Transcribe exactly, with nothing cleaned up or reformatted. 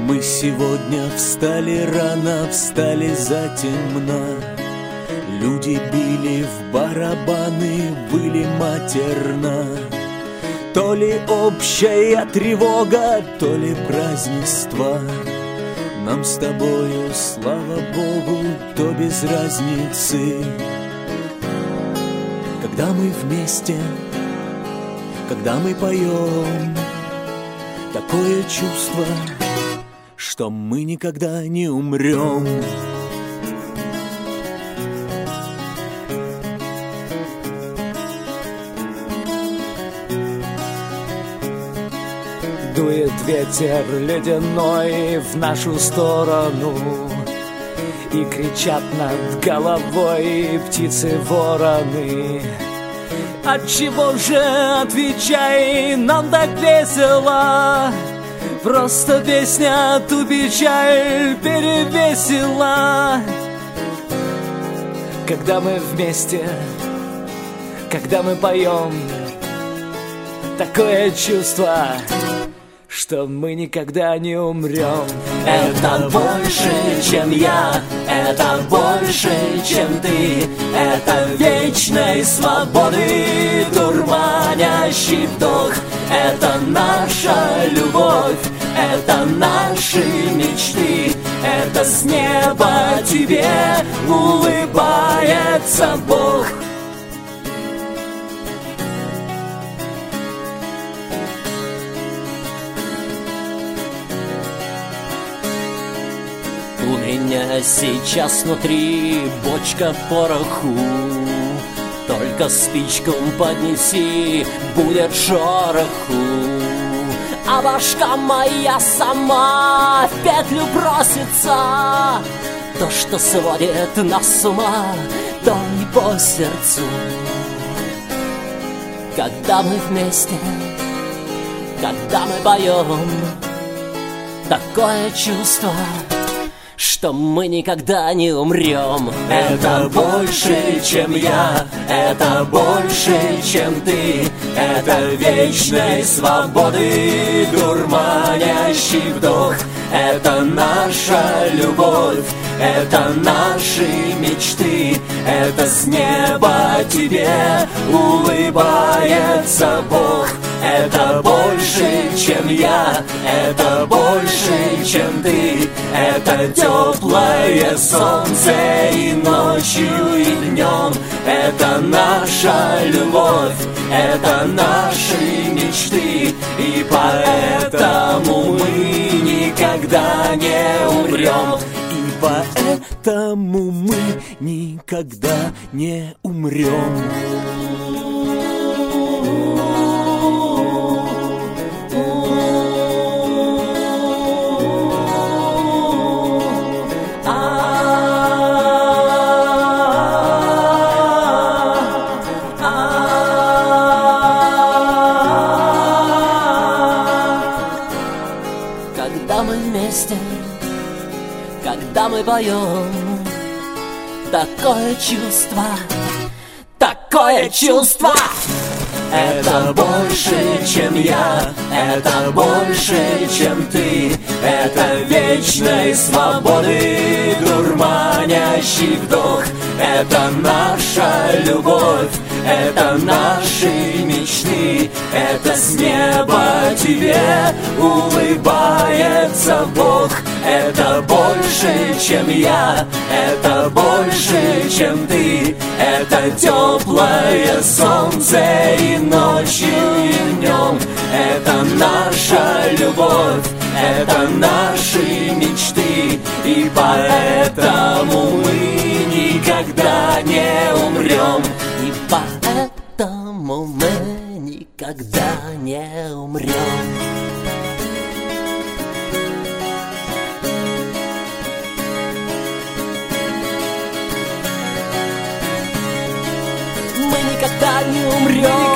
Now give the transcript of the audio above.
Мы сегодня встали рано, встали затемно. Люди били в барабаны, выли матерно. То ли общая тревога, то ли празднество. Нам с тобою, слава Богу, то без разницы. Когда мы вместе, когда мы поем, такое чувство, что мы никогда не умрем. Дует ветер ледяной в нашу сторону, и кричат над головой птицы-вороны. Отчего же, отвечай, нам так весело? Просто песня ту печаль перевесила. Когда мы вместе, когда мы поем, такое чувство, что мы никогда не умрем. Это больше, чем я, это больше, чем ты. Это вечной свободы дурманящий вдох. Это наша любовь, это наши мечты. Это с неба тебе улыбается Бог. У меня сейчас внутри бочка пороху. Только спичку поднеси, будет шороху. А башка моя сама в петлю просится. То, что сводит нас с ума, то не по сердцу. Когда мы вместе, когда мы поем, такое чувство, что мы никогда не умрем. Это больше, чем я, это больше, чем ты. Это вечной свободы дурманящий вдох. Это наша любовь, это наши мечты. Это с неба тебе улыбается Бог. Это больше, чем я, это больше, чем ты. Это теплое солнце и ночью, и днем. Это наша любовь, это наши мечты. И поэтому мы никогда не умрем. И поэтому мы никогда не умрем. Когда мы вместе, когда мы поем, такое чувство, такое чувство. Это больше, чем я, это больше, чем ты. Это вечной свободы дурманящий вдох. Это наша любовь, это наши мечты. Это с неба тебе улыбается Бог. Это больше, чем я, это больше, чем ты. Это теплое солнце и ночью, и днем. Это наша любовь, это наши мечты. И поэтому мы никогда не умрем. И поэтому мы никогда не умрем. Мы никогда не умрем.